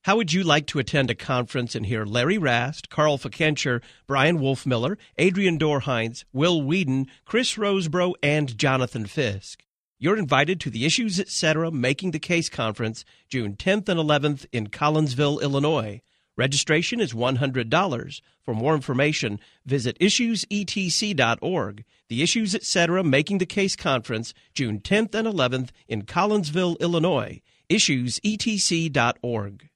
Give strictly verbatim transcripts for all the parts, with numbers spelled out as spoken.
How would you like to attend a conference and hear Larry Rast, Carl Fikencher, Brian Wolfmiller, Adrian Dorheinz, Will Whedon, Chris Rosebrough, and Jonathan Fisk? You're invited to the Issues Etc. Making the Case Conference, June tenth and eleventh in Collinsville, Illinois. Registration is one hundred dollars. For more information, visit issues e t c dot org. The Issues Etc. Making the Case Conference, June tenth and eleventh in Collinsville, Illinois. issues e t c dot org.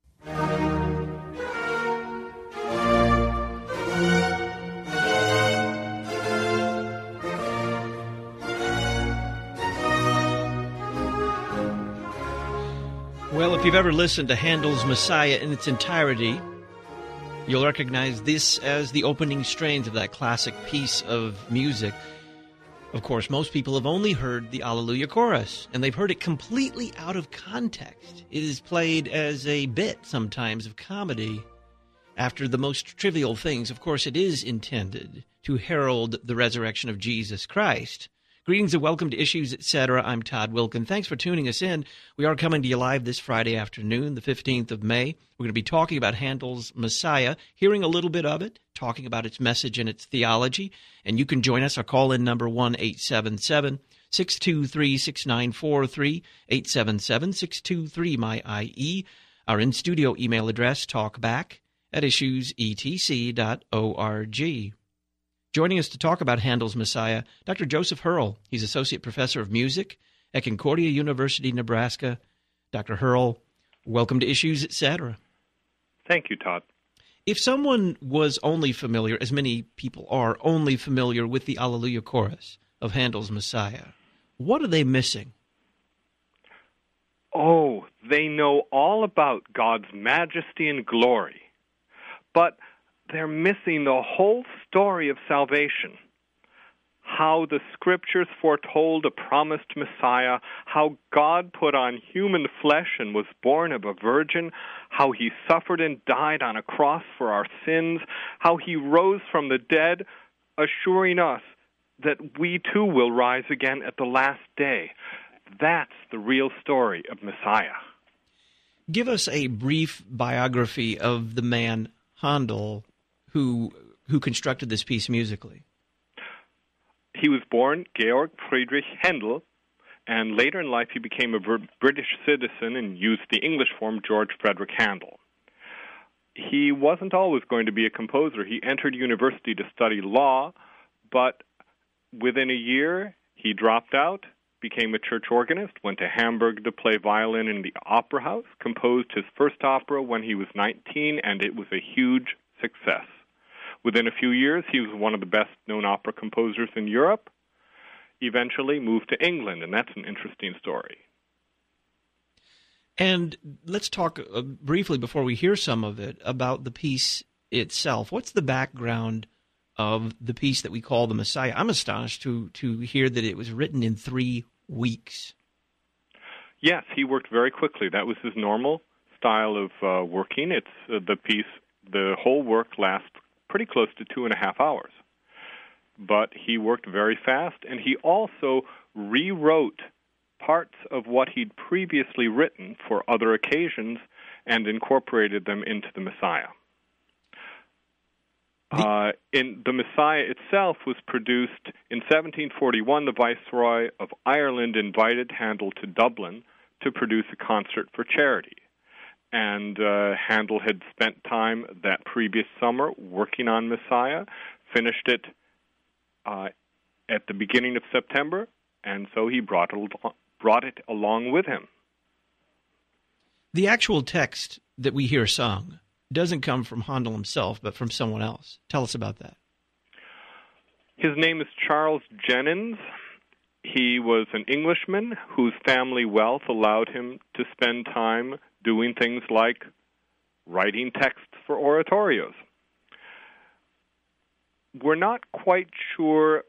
Well, if you've ever listened to Handel's Messiah in its entirety, you'll recognize this as the opening strains of that classic piece of music. Of course, most people have only heard the Alleluia chorus, and they've heard it completely out of context. It is played as a bit, sometimes, of comedy. After the most trivial things, of course, it is intended to herald the resurrection of Jesus Christ. Greetings and welcome to Issues Etc. I'm Todd Wilkin. Thanks for tuning us in. We are coming to you live this Friday afternoon, the fifteenth of May. We're going to be talking about Handel's Messiah, hearing a little bit of it, talking about its message and its theology. And you can join us. Our call-in number one eight seven seven, six two three, six nine four three, eight seven seven, six two three, M Y I E. Our in-studio email address, talkback at issues e t c dot org. Joining us to talk about Handel's Messiah, Doctor Joseph Hurl. He's Associate Professor of Music at Concordia University, Nebraska. Doctor Hurl, welcome to Issues Etc. Thank you, Todd. If someone was only familiar, as many people are, only familiar with the Alleluia chorus of Handel's Messiah, what are they missing? Oh, they know all about God's majesty and glory, but they're missing the whole story of salvation. How the Scriptures foretold a promised Messiah, how God put on human flesh and was born of a virgin, how he suffered and died on a cross for our sins, how he rose from the dead, assuring us that we too will rise again at the last day. That's the real story of Messiah. Give us a brief biography of the man Handel who who constructed this piece musically. He was born Georg Friedrich Handel, and later in life he became a British citizen and used the English form George Frederick Handel. He wasn't always going to be a composer. He entered university to study law, but within a year he dropped out, became a church organist, went to Hamburg to play violin in the opera house, composed his first opera when he was nineteen, and it was a huge success. Within a few years, he was one of the best-known opera composers in Europe, eventually moved to England, and that's an interesting story. And let's talk uh, briefly, before we hear some of it, about the piece itself. What's the background of the piece that we call the Messiah? I'm astonished to, to hear that it was written in three weeks. Yes, he worked very quickly. That was his normal style of uh, working. It's uh, the piece, the whole work lasts pretty close to two and a half hours. But he worked very fast, and he also rewrote parts of what he'd previously written for other occasions and incorporated them into the Messiah. Uh, in the Messiah itself was produced in seventeen forty-one. The Viceroy of Ireland invited Handel to Dublin to produce a concert for charity. And uh, Handel had spent time that previous summer working on Messiah, finished it uh, at the beginning of September, and so he brought it, brought it along with him. The actual text that we hear sung doesn't come from Handel himself, but from someone else. Tell us about that. His name is Charles Jennens. He was an Englishman whose family wealth allowed him to spend time doing things like writing texts for oratorios. We're not quite sure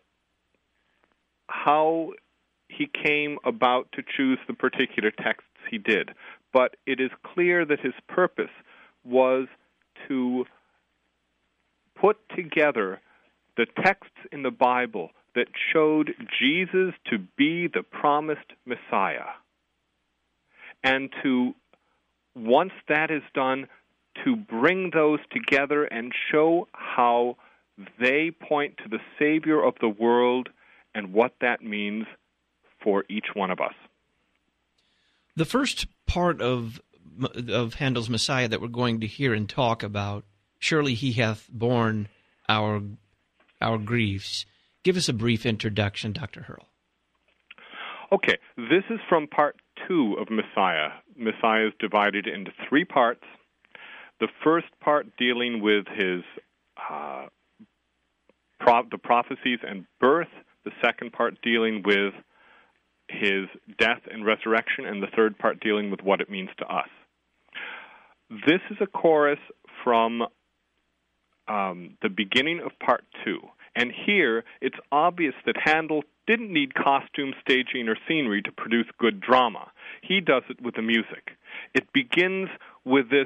how he came about to choose the particular texts he did, but it is clear that his purpose was to put together the texts in the Bible that showed Jesus to be the promised Messiah, and to once that is done, to bring those together and show how they point to the Savior of the world and what that means for each one of us. The first part of of Handel's Messiah that we're going to hear and talk about, surely he hath borne our our griefs. Give us a brief introduction, Doctor Hurrell. Okay, this is from part two of Messiah. Messiah is divided into three parts. The first part dealing with his uh, pro- the prophecies and birth. The second part dealing with his death and resurrection, and the third part dealing with what it means to us. This is a chorus from um, the beginning of part two. And here, it's obvious that Handel didn't need costume, staging, or scenery to produce good drama. He does it with the music. It begins with this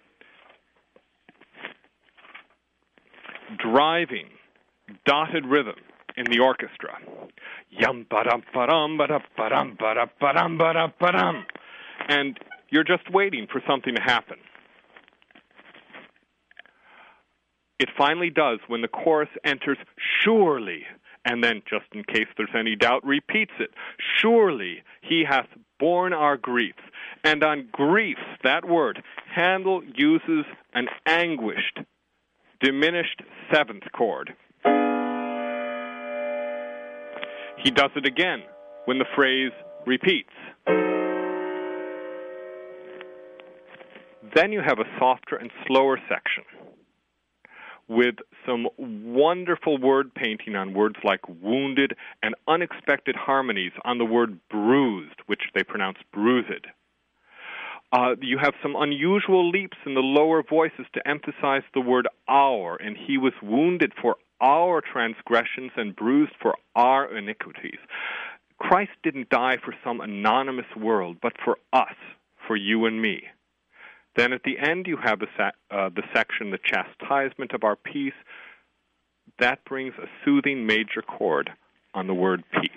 driving, dotted rhythm in the orchestra. Yum ba dum ba dum ba dum ba dum ba dum ba dum ba dum ba dum. And you're just waiting for something to happen. It finally does when the chorus enters, surely, and then, just in case there's any doubt, repeats it. Surely he hath borne our griefs. And on griefs, that word, Handel uses an anguished, diminished seventh chord. He does it again when the phrase repeats. Then you have a softer and slower section with some wonderful word painting on words like wounded and unexpected harmonies on the word bruised, which they pronounce bruised. Uh, you have some unusual leaps in the lower voices to emphasize the word our, and he was wounded for our transgressions and bruised for our iniquities. Christ didn't die for some anonymous world, but for us, for you and me. Then at the end you have the, uh, the section, the chastisement of our peace. That brings a soothing major chord on the word peace.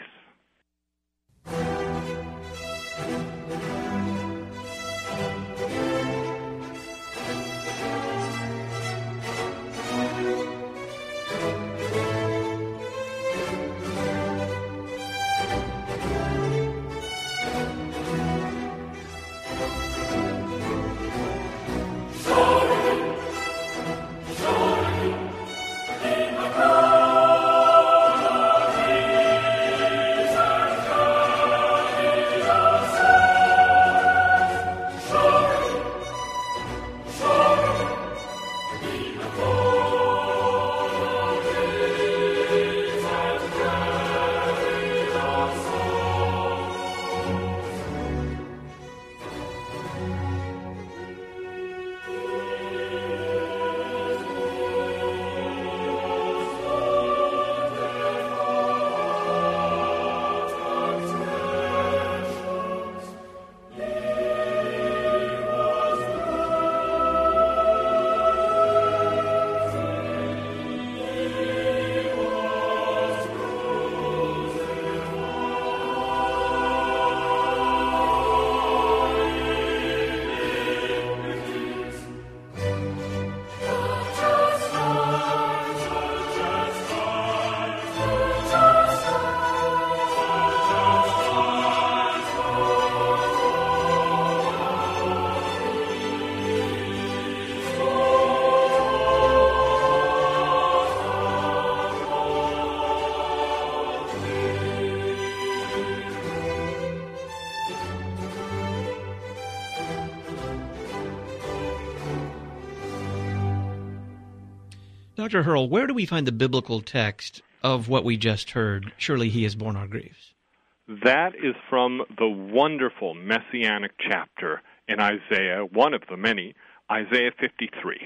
Doctor Hurrell, where do we find the biblical text of what we just heard, surely he has borne our griefs? That is from the wonderful messianic chapter in Isaiah, one of the many, Isaiah fifty-three.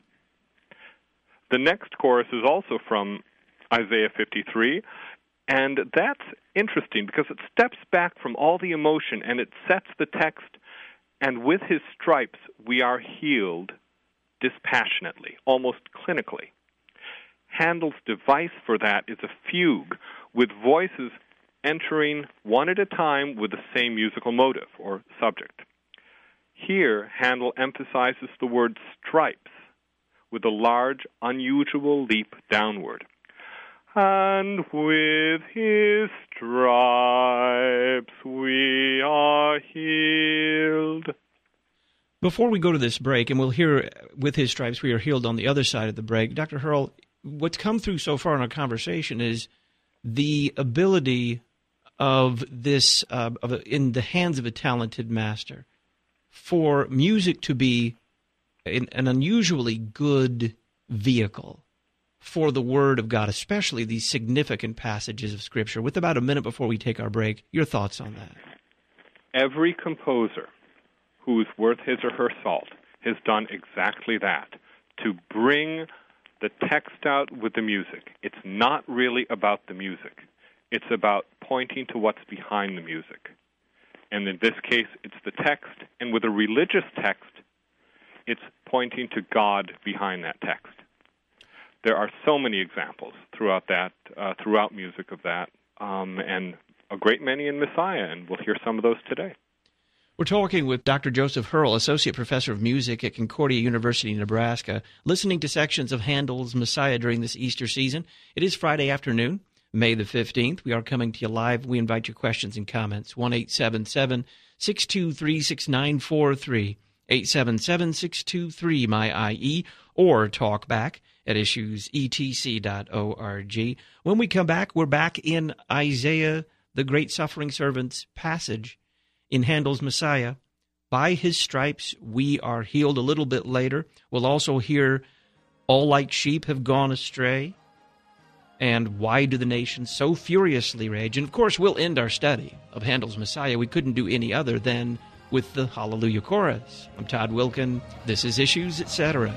The next chorus is also from Isaiah fifty-three, and that's interesting because it steps back from all the emotion and it sets the text, and with his stripes we are healed dispassionately, almost clinically. Handel's device for that is a fugue with voices entering one at a time with the same musical motive or subject. Here, Handel emphasizes the word stripes with a large, unusual leap downward. And with his stripes we are healed. Before we go to this break, and we'll hear with his stripes we are healed on the other side of the break, Doctor Hurl, what's come through so far in our conversation is the ability of this, uh, of a, in the hands of a talented master, for music to be an, an unusually good vehicle for the Word of God, especially these significant passages of Scripture. With about a minute before we take our break, your thoughts on that? Every composer who's worth his or her salt has done exactly that, to bring the text out with the music. It's not really about the music. It's about pointing to what's behind the music. And in this case, it's the text. And with a religious text, it's pointing to God behind that text. There are so many examples throughout that, uh, throughout music of that, um, and a great many in Messiah, and we'll hear some of those today. We're talking with Doctor Joseph Hurl, Associate Professor of Music at Concordia University, Nebraska, listening to sections of Handel's Messiah during this Easter season. It is Friday afternoon, May the fifteenth. We are coming to you live. We invite your questions and comments. one eight seven seven, six two three, six nine four three, eight seven seven, six two three, M Y I E, or talk back at issues e t c dot org. When we come back, we're back in Isaiah, the great suffering servant's passage in Handel's Messiah. By his stripes we are healed. A little bit later, we'll also hear all like sheep have gone astray, and why do the nations so furiously rage? And of course, we'll end our study of Handel's Messiah. We couldn't do any other than with the Hallelujah Chorus. I'm Todd Wilkin. This is Issues, et cetera.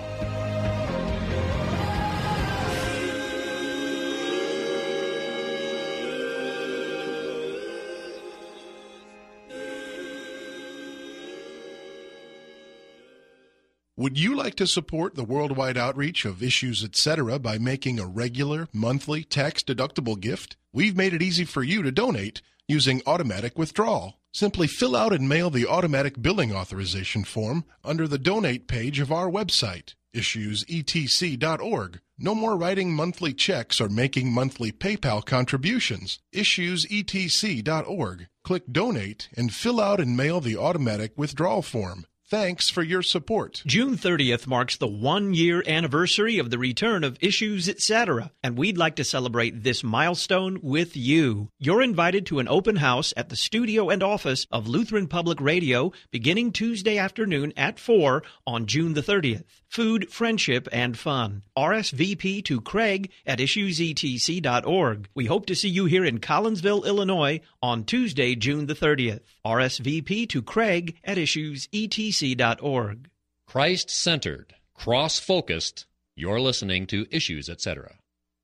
Would you like to support the worldwide outreach of Issues, et cetera by making a regular, monthly, tax-deductible gift? We've made it easy for you to donate using automatic withdrawal. Simply fill out and mail the automatic billing authorization form under the donate page of our website, issues e t c dot org. No more writing monthly checks or making monthly PayPal contributions. issues e t c dot org. Click Donate and fill out and mail the automatic withdrawal form. Thanks for your support. June thirtieth marks the one-year anniversary of the return of Issues, et cetera, and we'd like to celebrate this milestone with you. You're invited to an open house at the studio and office of Lutheran Public Radio beginning Tuesday afternoon at four on June the thirtieth. Food, friendship, and fun. R S V P to Craig at issues e t c dot org. We hope to see you here in Collinsville, Illinois on Tuesday, June the thirtieth. R S V P to Craig at issues e t c dot org. Christ-centered, cross-focused. You're listening to Issues, et cetera.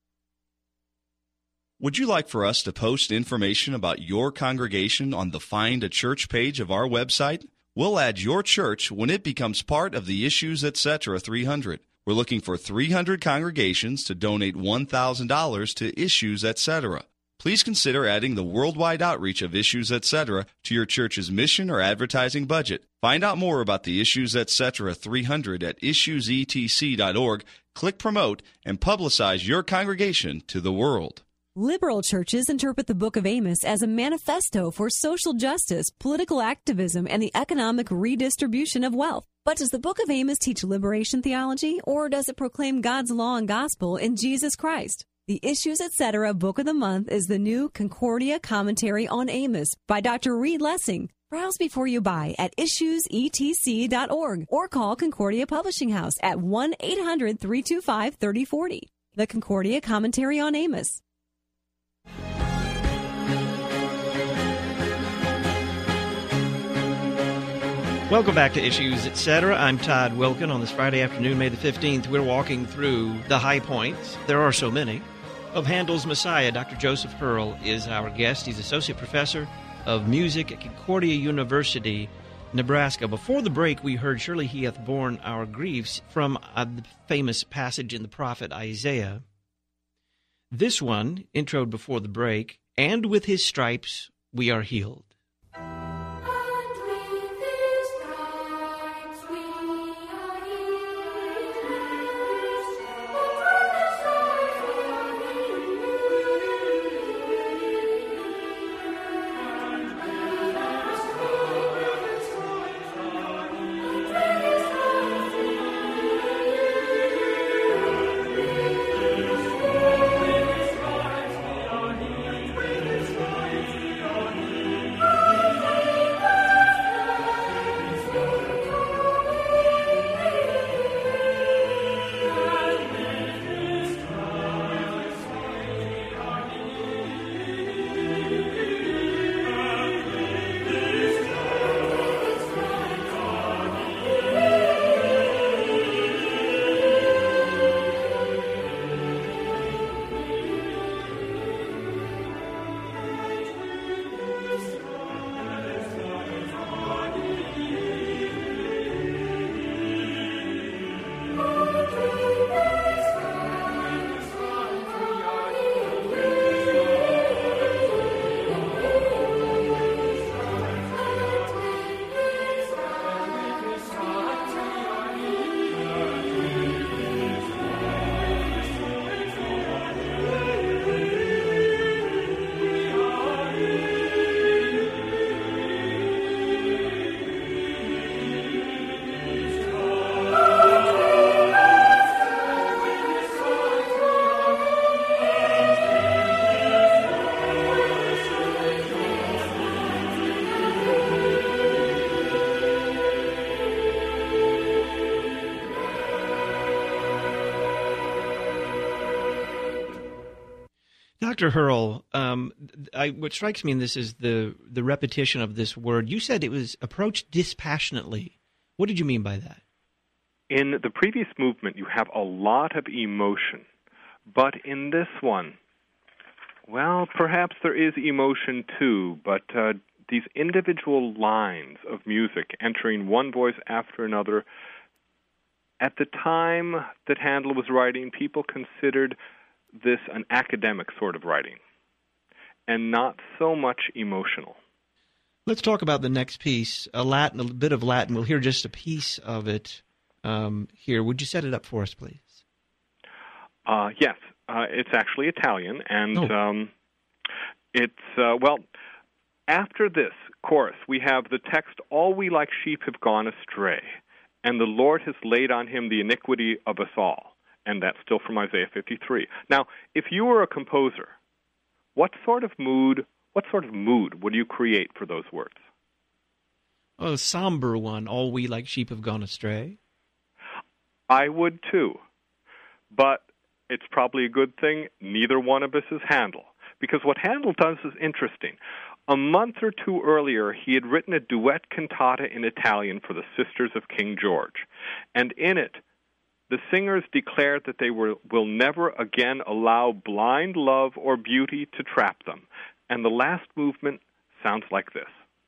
Would you like for us to post information about your congregation on the Find a Church page of our website? We'll add your church when it becomes part of the Issues, et cetera three hundred. We're looking for three hundred congregations to donate one thousand dollars to Issues, et cetera. Please consider adding the worldwide outreach of Issues, et cetera to your church's mission or advertising budget. Find out more about the Issues, et cetera three hundred at issues e t c dot org. Click Promote and publicize your congregation to the world. Liberal churches interpret the Book of Amos as a manifesto for social justice, political activism, and the economic redistribution of wealth. But does the Book of Amos teach liberation theology, or does it proclaim God's law and gospel in Jesus Christ? The Issues, et cetera Book of the Month is the new Concordia Commentary on Amos by Doctor Reed Lessing. Browse before you buy at issues e t c dot org or call Concordia Publishing House at one eight hundred, three two five, three oh four oh. The Concordia Commentary on Amos. Welcome back to Issues, et cetera. I'm Todd Wilkin. On this Friday afternoon, May the fifteenth, we're walking through the high points. There are so many. Of Handel's Messiah. Doctor Joseph Hurl is our guest. He's Associate Professor of Music at Concordia University, Nebraska. Before the break, we heard, Surely He Hath Borne Our Griefs from uh, the famous passage in the prophet Isaiah. This one, introed before the break, and with his stripes we are healed. And with his stripes Doctor Hurl, um, I, what strikes me in this is the, the repetition of this word. You said it was approached dispassionately. What did you mean by that? In the previous movement, you have a lot of emotion. But in this one, well, perhaps there is emotion too, but uh, these individual lines of music entering one voice after another, at the time that Handel was writing, people considered this an academic sort of writing and not so much emotional. Let's talk about the next piece, a Latin, a bit of Latin. We'll hear just a piece of it um, here. Would you set it up for us, please? Uh, yes, uh, it's actually Italian, and oh. um, it's, uh, well, after this chorus, we have the text, all we like sheep have gone astray, and the Lord has laid on him the iniquity of us all. And that's still from Isaiah fifty-three. Now, if you were a composer, what sort of mood, what sort of mood would you create for those words? Oh, a somber one, all we like sheep have gone astray. I would too. But it's probably a good thing neither one of us is Handel. Because what Handel does is interesting. A month or two earlier, he had written a duet cantata in Italian for the Sisters of King George. And in it, the singers declared that they were, will never again allow blind love or beauty to trap them. And the last movement sounds like this.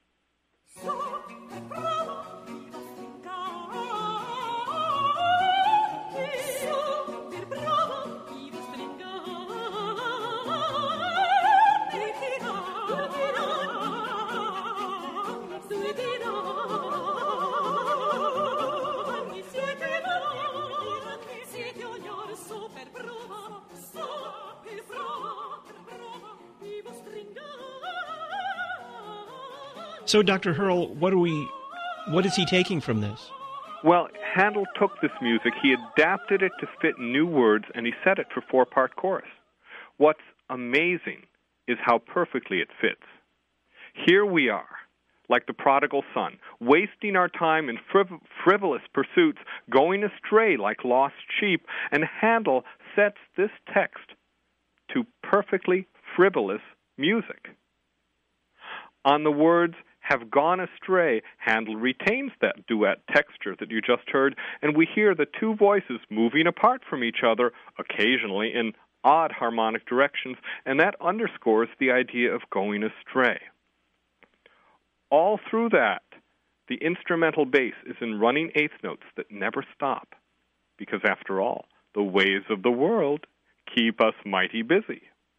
So, Doctor Hurl, what are we? What is he taking from this? Well, Handel took this music, he adapted it to fit new words, and he set it for four-part chorus. What's amazing is how perfectly it fits. Here we are, like the prodigal son, wasting our time in friv- frivolous pursuits, going astray like lost sheep, and Handel sets this text to perfectly frivolous music. On the words, have gone astray, Handel retains that duet texture that you just heard, and we hear the two voices moving apart from each other, occasionally in odd harmonic directions, and that underscores the idea of going astray. All through that, the instrumental bass is in running eighth notes that never stop, because after all, the ways of the world keep us mighty busy.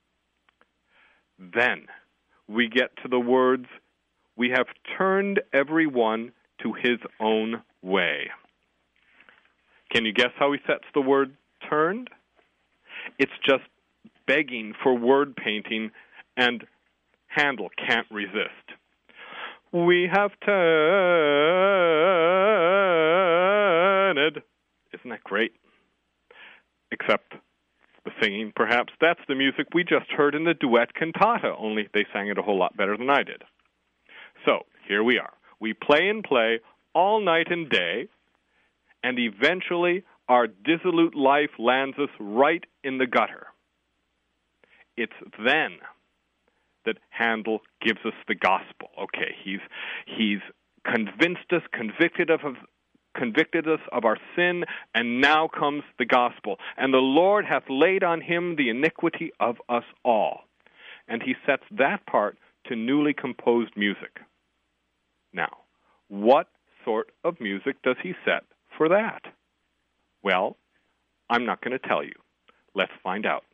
Then we get to the words, we have turned everyone to his own way. Can you guess how he sets the word turned? It's just begging for word painting, and Handel can't resist. We have turned. Isn't that great? Except the singing, perhaps. That's the music we just heard in the duet cantata, only they sang it a whole lot better than I did. So, here we are. We play and play all night and day, and eventually our dissolute life lands us right in the gutter. It's then that Handel gives us the gospel. Okay, he's he's convinced us, convicted of, convicted us of our sin, and now comes the gospel. And the Lord hath laid on him the iniquity of us all. And he sets that part to newly composed music. Now, what sort of music does he set for that? Well, I'm not going to tell you. Let's find out.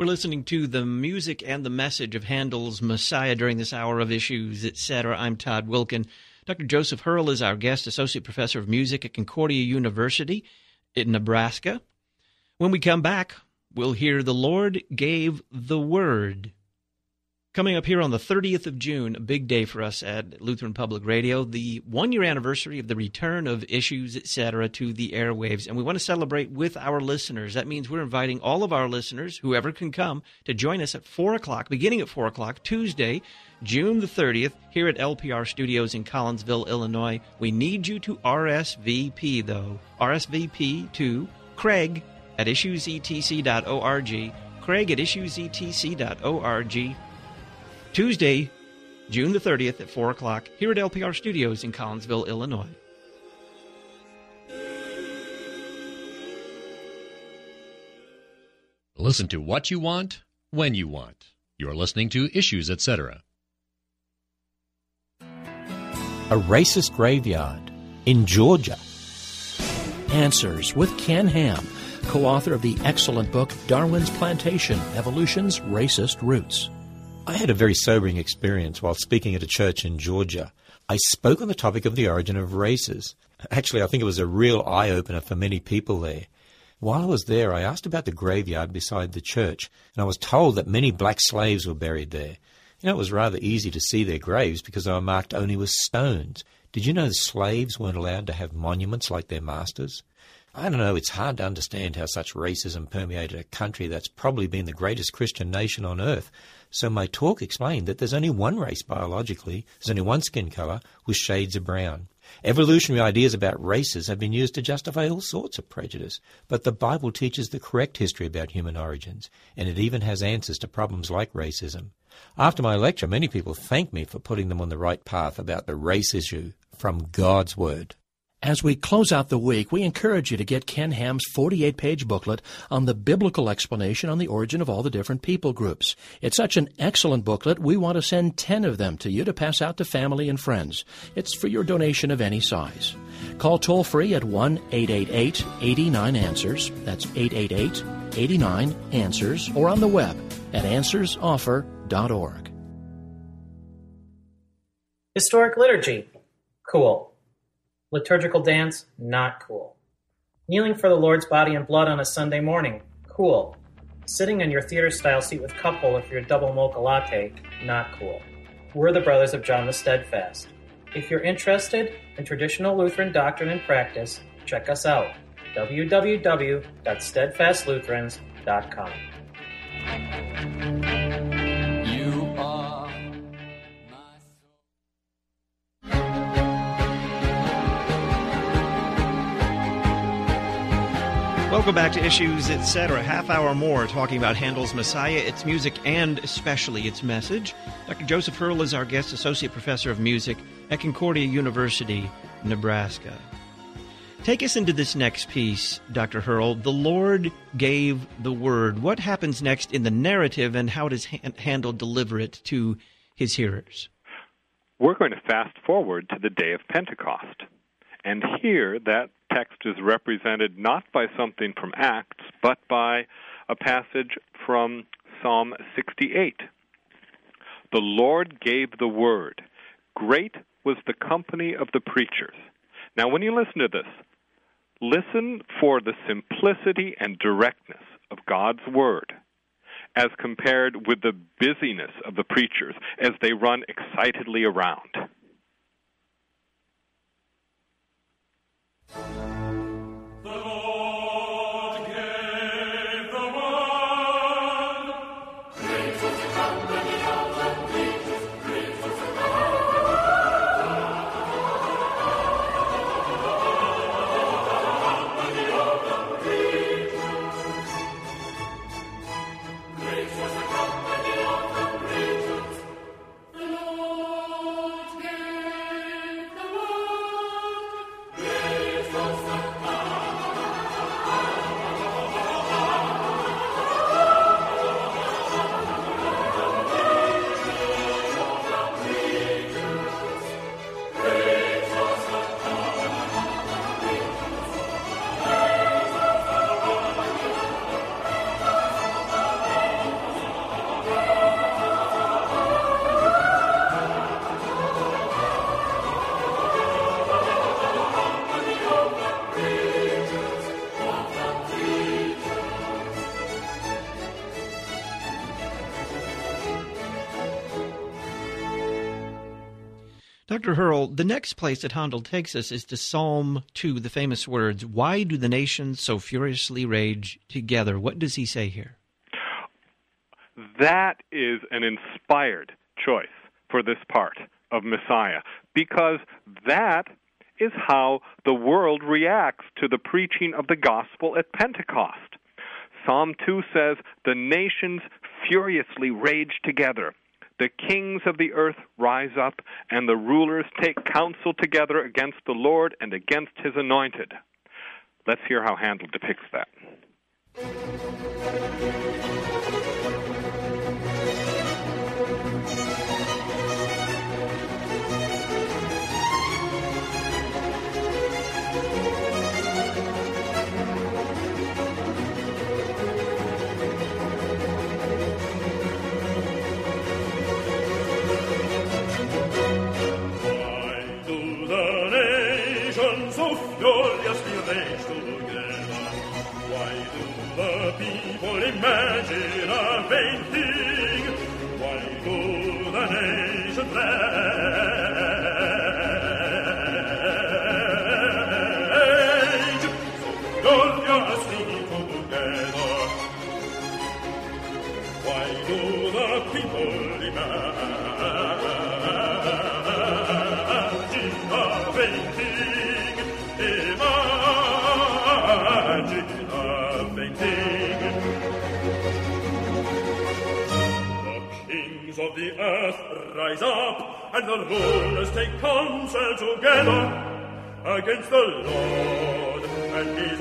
We're listening to the music and the message of Handel's Messiah during this hour of Issues, et cetera. I'm Todd Wilkin. Doctor Joseph Hurl is our guest, Associate Professor of Music at Concordia University in Nebraska. When we come back, we'll hear The Lord Gave the Word. Coming up here on the thirtieth of June, a big day for us at Lutheran Public Radio, the one-year anniversary of the return of Issues, et cetera, to the airwaves. And we want to celebrate with our listeners. That means we're inviting all of our listeners, whoever can come, to join us at four o'clock, beginning at four o'clock, Tuesday, June the thirtieth, here at L P R Studios in Collinsville, Illinois. We need you to R S V P, though. R S V P to Craig at issues e t c dot org, Craig at issues e t c dot org. Tuesday, June the thirtieth at four o'clock, here at L P R Studios in Collinsville, Illinois. Listen to what you want, when you want. You're listening to Issues, et cetera. A Racist Graveyard in Georgia. Answers with Ken Ham, co-author of the excellent book Darwin's Plantation, Evolution's Racist Roots. I had a very sobering experience while speaking at a church in Georgia. I spoke on the topic of the origin of races. Actually, I think it was a real eye-opener for many people there. While I was there, I asked about the graveyard beside the church, and I was told that many black slaves were buried there. You know, it was rather easy to see their graves because they were marked only with stones. Did you know the slaves weren't allowed to have monuments like their masters? I don't know, it's hard to understand how such racism permeated a country that's probably been the greatest Christian nation on earth. So my talk explained that there's only one race biologically, there's only one skin colour with shades of brown. Evolutionary ideas about races have been used to justify all sorts of prejudice, but the Bible teaches the correct history about human origins, and it even has answers to problems like racism. After my lecture, many people thanked me for putting them on the right path about the race issue from God's Word. As we close out the week, we encourage you to get Ken Ham's forty-eight page booklet on the biblical explanation on the origin of all the different people groups. It's such an excellent booklet, we want to send ten of them to you to pass out to family and friends. It's for your donation of any size. Call toll-free at one eight eight eight, eight nine, answers. That's eight eight eight, eight nine, answers. Or on the web at answers offer dot org. Historic liturgy. Cool. Liturgical dance, not cool. Kneeling for the Lord's body and blood on a Sunday morning, cool. Sitting in your theater-style seat with cup holder for your double mocha latte, not cool. We're the Brothers of John the Steadfast. If you're interested in traditional Lutheran doctrine and practice, check us out, w w w dot steadfast lutherans dot com. You are Welcome back to Issues, et cetera. Half hour more talking about Handel's Messiah, its music, and especially its message. Doctor Joseph Hurl is our guest, Associate Professor of Music at Concordia University, Nebraska. Take us into this next piece, Doctor Hurl. The Lord gave the word. What happens next in the narrative, and how does Handel deliver it to his hearers? We're going to fast forward to the day of Pentecost. And here, that text is represented not by something from Acts, but by a passage from Psalm sixty-eight. The Lord gave the word. Great was the company of the preachers. Now, when you listen to this, listen for the simplicity and directness of God's word as compared with the busyness of the preachers as they run excitedly around. The Lord gave Doctor Hurl, the next place that Handel takes us is to Psalm two, the famous words, "Why do the nations so furiously rage together?" What does he say here? That is an inspired choice for this part of Messiah, because that is how the world reacts to the preaching of the gospel at Pentecost. Psalm two says, "The nations furiously rage together. The kings of the earth rise up, and the rulers take counsel together against the Lord and against his anointed." Let's hear how Handel depicts that. Imagine a vain thing. Why do the nations rage? Gloriously together. Why do the people imagine a vain thing? Imagine a vain thing. Of the earth rise up, and the rulers take counsel together against the Lord and his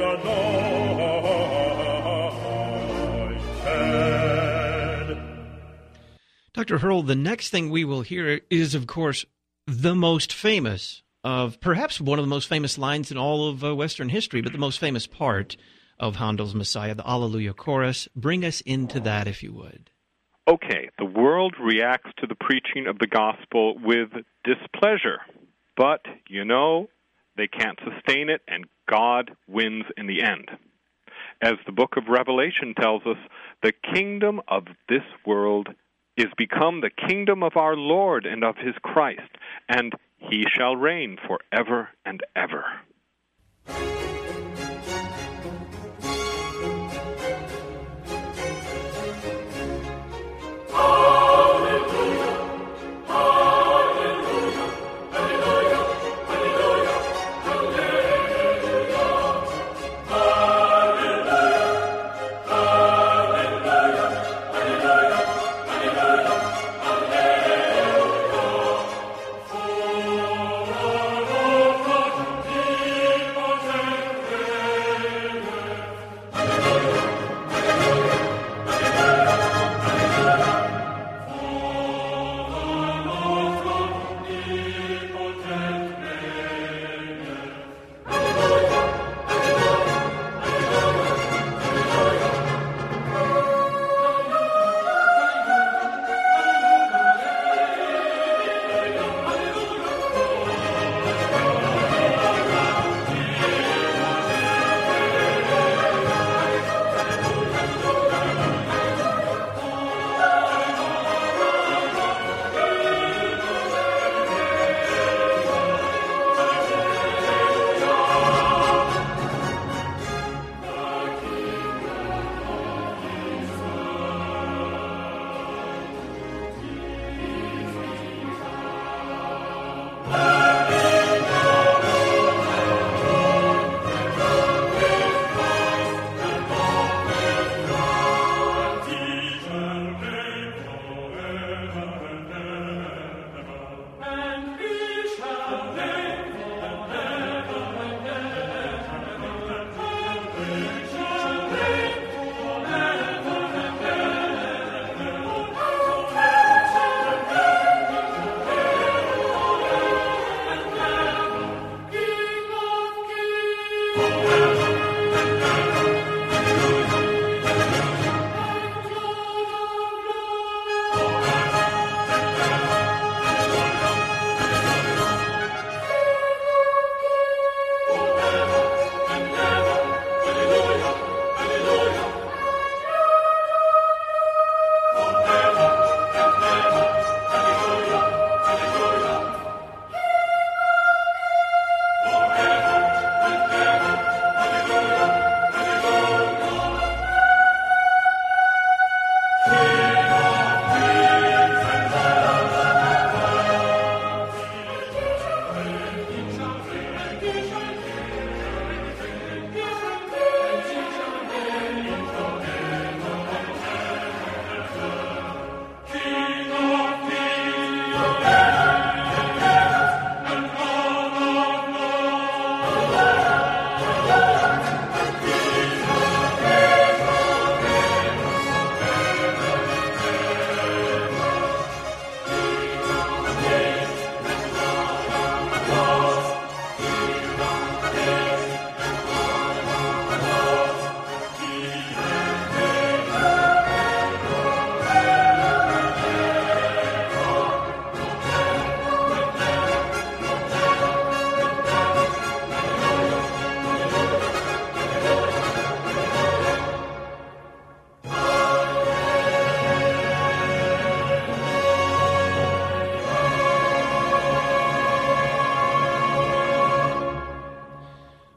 anointed. Doctor Hurl, the next thing we will hear is, of course, the most famous of, perhaps one of the most famous lines in all of uh, Western history, but the most famous part of Handel's Messiah, the Alleluia chorus. Bring us into that, if you would. Okay, the world reacts to the preaching of the gospel with displeasure. But, you know, they can't sustain it, and God wins in the end. As the book of Revelation tells us, the kingdom of this world is become the kingdom of our Lord and of his Christ, and he shall reign forever and ever. Thank you.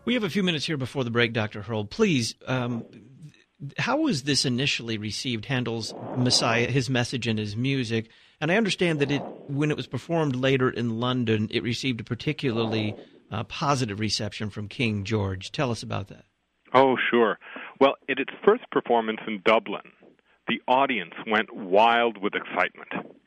We have a few minutes here before the break, Doctor Hurl. Please, um, how was this initially received, Handel's Messiah, his message and his music? And I understand that it, when it was performed later in London, it received a particularly uh, positive reception from King George. Tell us about that. Oh, sure. Well, at its first performance in Dublin, the audience went wild with excitement.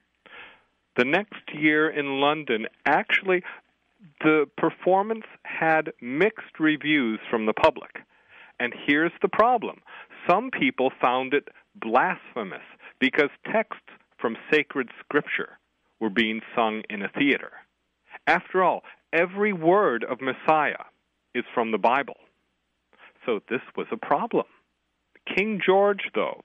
The next year in London, actually, the performance had mixed reviews from the public. And here's the problem. Some people found it blasphemous because texts from sacred scripture were being sung in a theater. After all, every word of Messiah is from the Bible. So this was a problem. King George, though,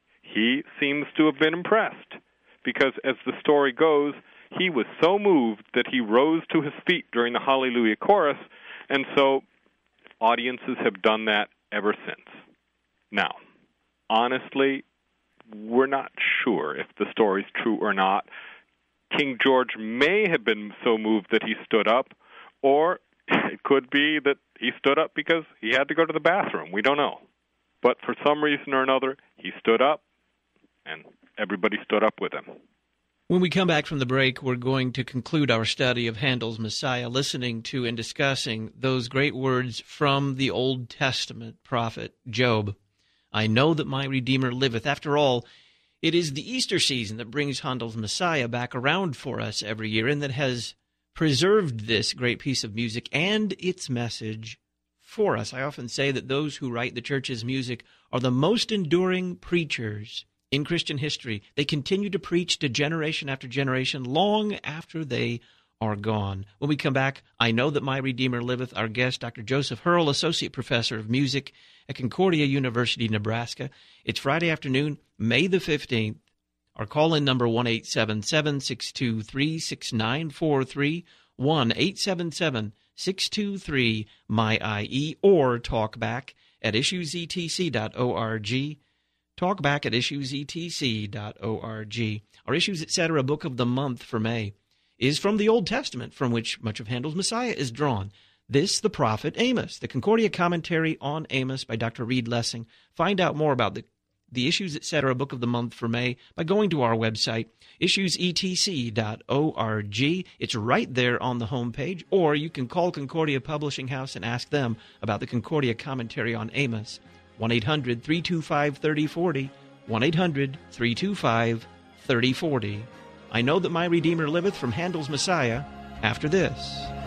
he seems to have been impressed because, as the story goes, he was so moved that he rose to his feet during the Hallelujah chorus, and so audiences have done that ever since. Now, honestly, we're not sure if the story's true or not. King George may have been so moved that he stood up, or it could be that he stood up because he had to go to the bathroom. We don't know. But for some reason or another, he stood up, and everybody stood up with him. When we come back from the break, we're going to conclude our study of Handel's Messiah, listening to and discussing those great words from the Old Testament prophet Job. I know that my Redeemer liveth. After all, it is the Easter season that brings Handel's Messiah back around for us every year, and that has preserved this great piece of music and its message for us. I often say that those who write the church's music are the most enduring preachers in Christian history. They continue to preach to generation after generation long after they are gone. When we come back, I know that my Redeemer liveth. Our guest, Doctor Joseph Hurl, Associate Professor of Music at Concordia University, Nebraska. It's Friday afternoon, May the fifteenth. Our call-in number, one eight seven seven, six two three, six nine four three, one eight seven seven, six two three, M Y I E, or talk back at issues e t c dot org. Talk back at issues e t c dot org. Our Issues Etc. Book of the Month for May is from the Old Testament, from which much of Handel's Messiah is drawn. This, the prophet Amos, the Concordia Commentary on Amos by Doctor Reed Lessing. Find out more about the, the Issues Etc. Book of the Month for May by going to our website, issues e t c dot org. It's right there on the homepage, or you can call Concordia Publishing House and ask them about the Concordia Commentary on Amos. one eight hundred, three two five, three oh four oh, one eight hundred, three two five, three oh four oh. I know that my Redeemer liveth, from Handel's Messiah, after this.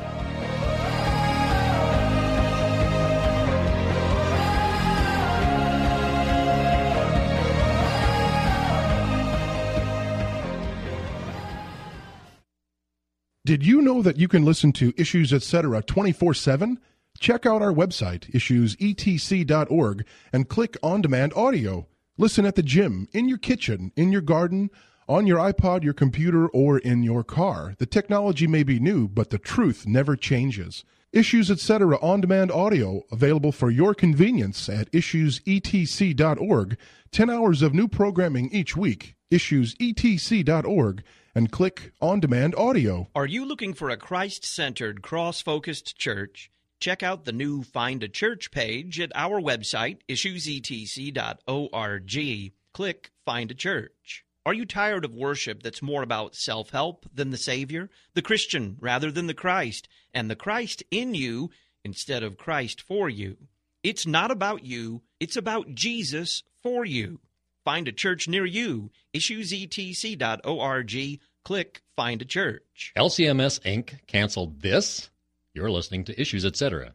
Did you know that you can listen to Issues Etc. twenty-four seven? Check out our website, issues e t c dot org, and click On Demand Audio. Listen at the gym, in your kitchen, in your garden, on your iPod, your computer, or in your car. The technology may be new, but the truth never changes. Issues Etc. On Demand Audio, available for your convenience at issues e t c dot org. Ten hours of new programming each week. issues e t c dot org, and click On Demand Audio. Are you looking for a Christ-centered, cross-focused church? Check out the new Find a Church page at our website, issues e t c dot org. Click Find a Church. Are you tired of worship that's more about self-help than the Savior, the Christian rather than the Christ, and the Christ in you instead of Christ for you? It's not about you, it's about Jesus for you. Find a church near you, issues e t c dot org. Click Find a Church. L C M S Incorporated canceled this? You're listening to Issues Etc.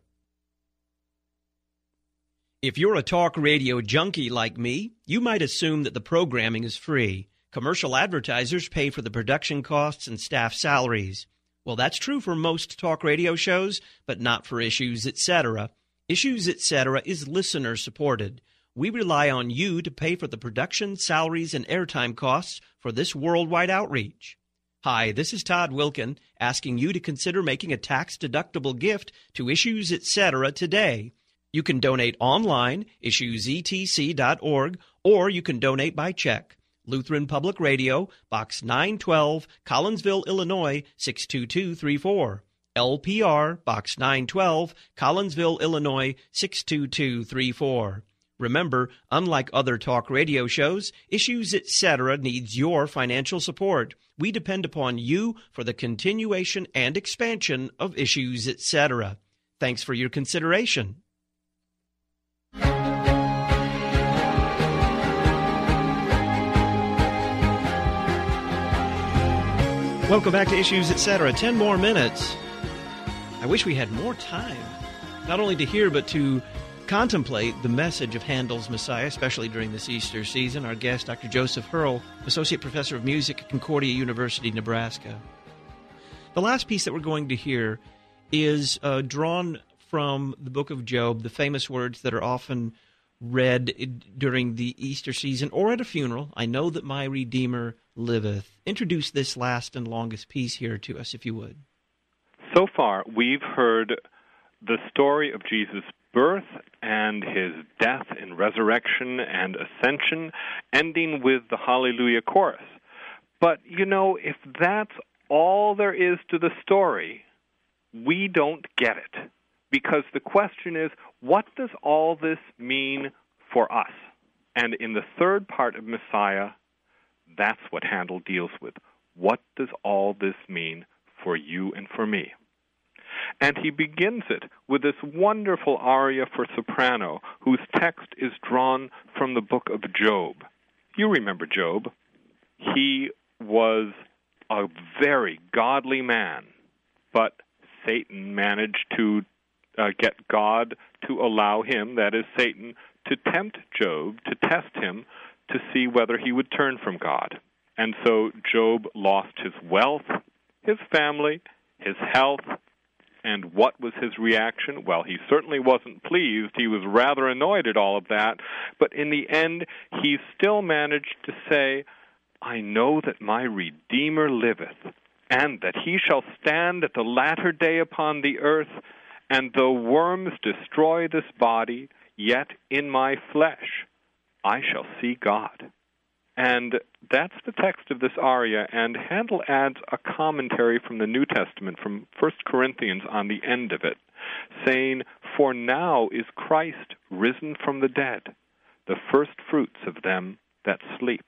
If you're a talk radio junkie like me, you might assume that the programming is free. Commercial advertisers pay for the production costs and staff salaries. Well, that's true for most talk radio shows, but not for Issues Etc. Issues Etc. is listener-supported. We rely on you to pay for the production, salaries, and airtime costs for this worldwide outreach. Hi, this is Todd Wilkin, asking you to consider making a tax-deductible gift to Issues Etc. today. You can donate online, issues e t c dot org, or you can donate by check. Lutheran Public Radio, Box nine twelve, Collinsville, Illinois, six two two three four. L P R, Box nine twelve, Collinsville, Illinois, six two two three four. Remember, unlike other talk radio shows, Issues Etc. needs your financial support. We depend upon you for the continuation and expansion of Issues Etc. Thanks for your consideration. Welcome back to Issues Etc. Ten more minutes. I wish we had more time, not only to hear, but to contemplate the message of Handel's Messiah, especially during this Easter season. Our guest, Doctor Joseph Hurl, Associate Professor of Music at Concordia University, Nebraska. The last piece that we're going to hear is uh, drawn from the book of Job, the famous words that are often read during the Easter season or at a funeral. I know that my Redeemer liveth. Introduce this last and longest piece here to us, if you would. So far, we've heard the story of Jesus' birth and his death and resurrection and ascension, ending with the Hallelujah chorus. But, you know, if that's all there is to the story, we don't get it. Because the question is, what does all this mean for us? And in the third part of Messiah, that's what Handel deals with. What does all this mean for you and for me? And he begins it with this wonderful aria for soprano, whose text is drawn from the book of Job. You remember Job. He was a very godly man, but Satan managed to uh, get God to allow him, that is Satan, to tempt Job, to test him, to see whether he would turn from God. And so Job lost his wealth, his family, his health. And what was his reaction? Well, he certainly wasn't pleased. He was rather annoyed at all of that. But in the end, he still managed to say, I know that my Redeemer liveth, and that he shall stand at the latter day upon the earth, and though worms destroy this body, yet in my flesh I shall see God. And that's the text of this aria, and Handel adds a commentary from the New Testament, from First Corinthians, on the end of it, saying, For now is Christ risen from the dead, the first fruits of them that sleep.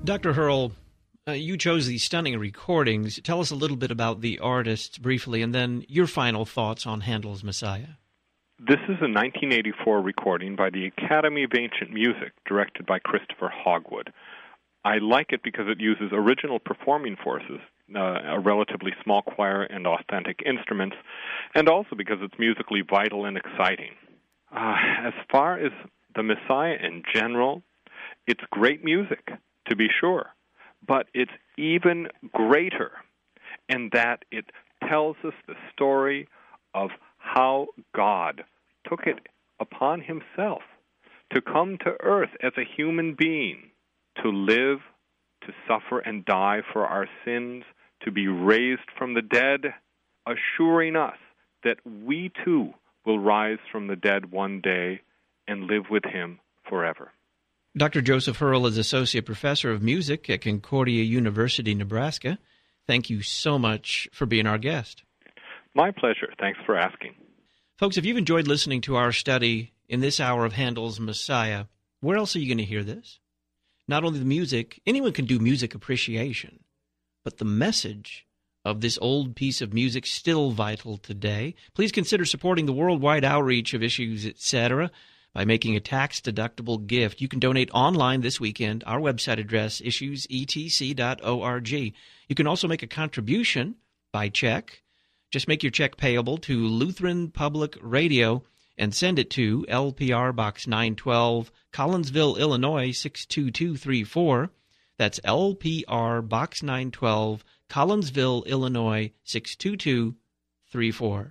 Doctor Hurl, uh, you chose these stunning recordings. Tell us a little bit about the artists briefly, and then your final thoughts on Handel's Messiah. This is a nineteen eighty-four recording by the Academy of Ancient Music, directed by Christopher Hogwood. I like it because it uses original performing forces, uh, a relatively small choir and authentic instruments, and also because it's musically vital and exciting. Uh, as far as the Messiah in general, it's great music, to be sure, but it's even greater in that it tells us the story of how God took it upon himself to come to earth as a human being, to live, to suffer and die for our sins, to be raised from the dead, assuring us that we too will rise from the dead one day and live with him forever. Doctor Joseph Hurl is Associate Professor of Music at Concordia University, Nebraska. Thank you so much for being our guest. My pleasure. Thanks for asking. Folks, if you've enjoyed listening to our study in this hour of Handel's Messiah, where else are you going to hear this? Not only the music, anyone can do music appreciation, but the message of this old piece of music still vital today. Please consider supporting the worldwide outreach of Issues, et cetera by making a tax-deductible gift. You can donate online this weekend. Our website address, issues e t c dot org. You can also make a contribution by check. Just make your check payable to Lutheran Public Radio and send it to L P R Box nine twelve, Collinsville, Illinois, six two two three four. That's L P R Box nine twelve, Collinsville, Illinois, six two two three four.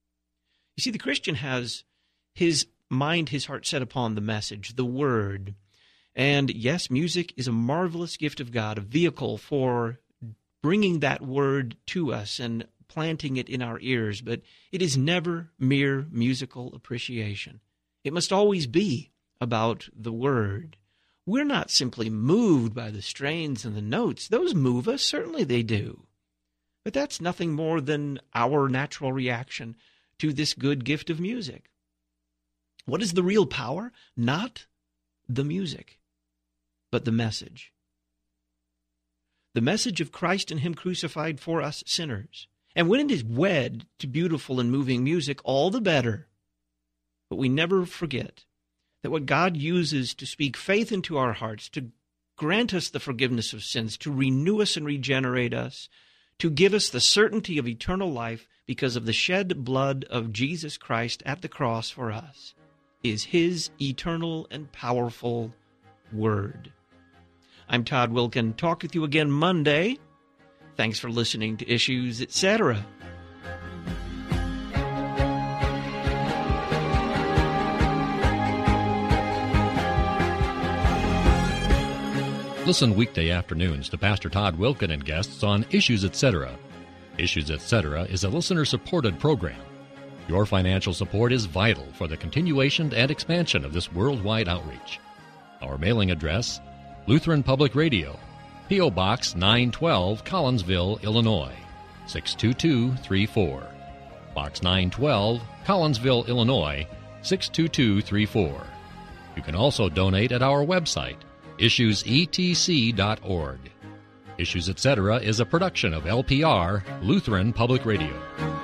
You see, the Christian has his mind, his heart set upon the message, the Word. And yes, music is a marvelous gift of God, a vehicle for bringing that Word to us and planting it in our ears, but it is never mere musical appreciation. It must always be about the Word. We're not simply moved by the strains and the notes. Those move us, certainly they do. But that's nothing more than our natural reaction to this good gift of music. What is the real power? Not the music, but the message. The message of Christ and him crucified for us sinners. And when it is wed to beautiful and moving music, all the better. But we never forget that what God uses to speak faith into our hearts, to grant us the forgiveness of sins, to renew us and regenerate us, to give us the certainty of eternal life because of the shed blood of Jesus Christ at the cross for us, is his eternal and powerful Word. I'm Todd Wilkin. Talk with you again Monday. Thanks for listening to Issues, et cetera. Listen weekday afternoons to Pastor Todd Wilkin and guests on Issues, et cetera. Issues, et cetera is a listener-supported program. Your financial support is vital for the continuation and expansion of this worldwide outreach. Our mailing address, Lutheran Public Radio, P O. Box nine twelve, Collinsville, Illinois, six two two three four. Box nine twelve, Collinsville, Illinois, six two two three four. You can also donate at our website, issues e t c dot org. Issues, et cetera is a production of L P R, Lutheran Public Radio.